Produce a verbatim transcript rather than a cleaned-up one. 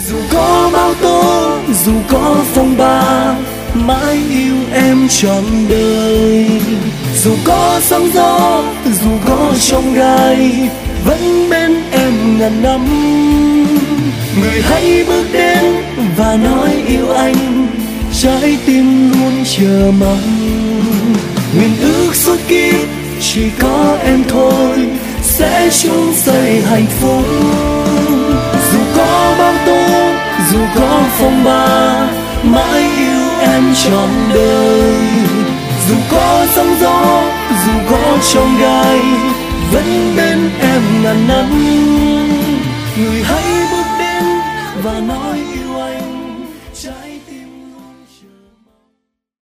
Dù có bão tố, dù có phong ba, mãi yêu em trọn đời. Dù có sóng gió, dù có trong gai, vẫn bên em ngàn năm. Người hãy bước đến và nói yêu anh, trái tim luôn chờ mong. Nguyện ước suốt kiếp chỉ có em thôi, sẽ chung xây hạnh phúc. Dù có bão tố, dù có phong ba, mãi yêu em trọn đời. Dù có sóng gió, dù có trong gai, vẫn bên em ngàn năm. Người hãy